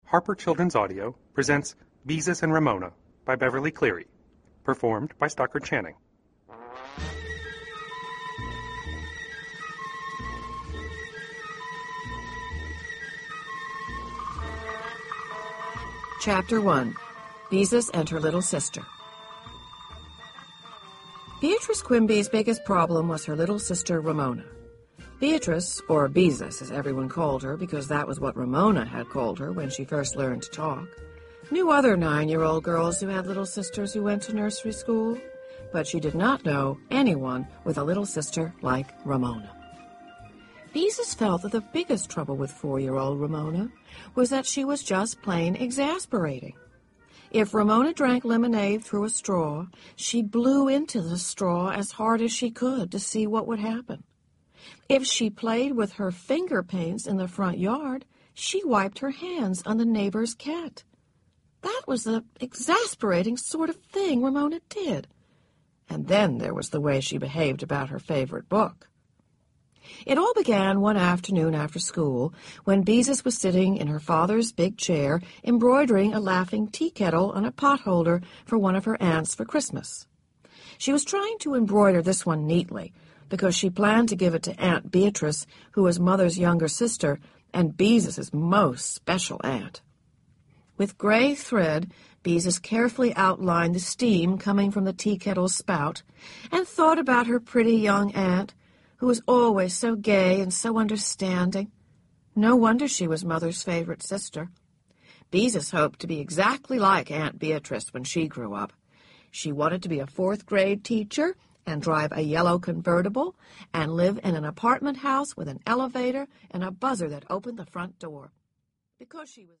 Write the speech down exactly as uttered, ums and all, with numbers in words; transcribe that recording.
Harper Children's Audio presents Beezus and Ramona by Beverly Cleary, performed by Stockard Channing. Chapter one. Beezus and Her Little Sister. Beatrice Quimby's biggest problem was her little sister Ramona. Beatrice, or Beezus as everyone called her because that was what Ramona had called her when she first learned to talk, knew other nine-year-old girls who had little sisters who went to nursery school, but she did not know anyone with a little sister like Ramona. Beezus felt that the biggest trouble with four-year-old Ramona was that she was just plain exasperating. If Ramona drank lemonade through a straw, she blew into the straw as hard as she could to see what would happen. If she played with her finger paints in the front yard, she wiped her hands on the neighbor's cat. That was the exasperating sort of thing Ramona did. And then there was the way she behaved about her favorite book. It all began one afternoon after school when Beezus was sitting in her father's big chair embroidering a laughing tea kettle on a potholder for one of her aunts for Christmas. She was trying to embroider this one neatly because she planned to give it to Aunt Beatrice, who was Mother's younger sister and Beezus's most special aunt. With gray thread, Beezus carefully outlined the steam coming from the tea kettle's spout and thought about her pretty young aunt, who was always so gay and so understanding. No wonder she was Mother's favorite sister. Beezus hoped to be exactly like Aunt Beatrice when she grew up. She wanted to be a fourth-grade teacher and drive a yellow convertible and live in an apartment house with an elevator and a buzzer that opened the front door. Because she was